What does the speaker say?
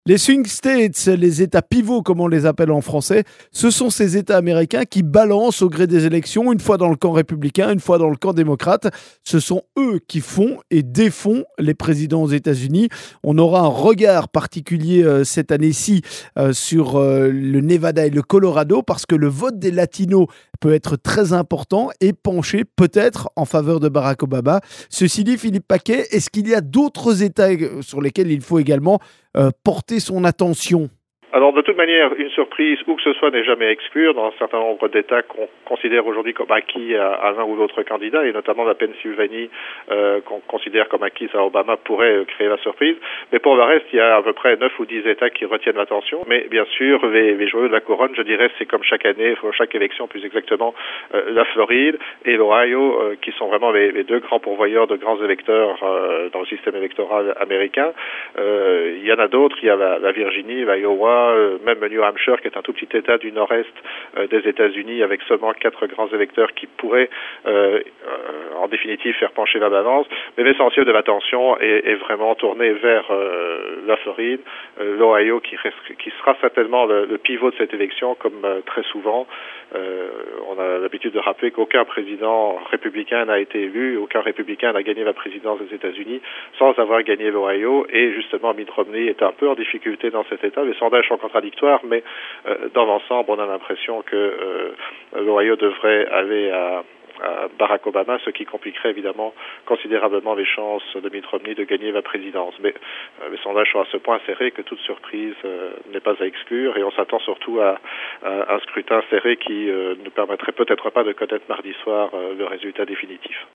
Les swing states, les États pivots comme on les appelle en français, ce sont ces États américains qui balancent au gré des élections, une fois dans le camp républicain, une fois dans le camp démocrate. Ce sont eux qui font et défont les présidents aux États-Unis. On aura un regard particulier cette année-ci sur le Nevada et le Colorado parce que le vote des Latinos peut être très important et pencher peut-être en faveur de Barack Obama. Ceci dit, Philippe Paquet, est-ce qu'il y a d'autres États sur lesquels il faut également porter son attention? Alors de toute manière, une surprise, où que ce soit, n'est jamais exclue dans un certain nombre d'États qu'on considère aujourd'hui comme acquis à l'un ou l'autre candidat, et notamment la Pennsylvanie qu'on considère comme acquise à Obama pourrait créer la surprise. Mais pour le reste, il y a à peu près 9 ou 10 États qui retiennent l'attention. Mais bien sûr, les joyaux de la couronne, je dirais, c'est comme chaque année, chaque élection plus exactement, la Floride et l'Ohio, qui sont vraiment les deux grands pourvoyeurs de grands électeurs dans le système électoral américain. Il y en a d'autres, il y a la Virginie, l'Iowa, même le New Hampshire, qui est un tout petit État du nord-est des États-Unis, avec seulement 4 grands électeurs qui pourraient, en définitive, faire pencher la balance. Mais l'essentiel de l'attention est vraiment tourné vers la Floride, l'Ohio, qui sera certainement le pivot de cette élection, comme très souvent. On a l'habitude de rappeler qu'aucun président républicain n'a été élu, aucun républicain n'a gagné la présidence des États-Unis sans avoir gagné l'Ohio, et justement Mitt Romney est un peu en difficulté dans cet État. Les sondages sont contradictoires, mais dans l'ensemble, on a l'impression que l'Ohio devrait aller à Barack Obama, ce qui compliquerait évidemment considérablement les chances de Mitt Romney de gagner la présidence. Mais les sondages sont à ce point serrés que toute surprise n'est pas à exclure, et on s'attend surtout à un scrutin serré qui ne permettrait peut-être pas de connaître mardi soir le résultat définitif.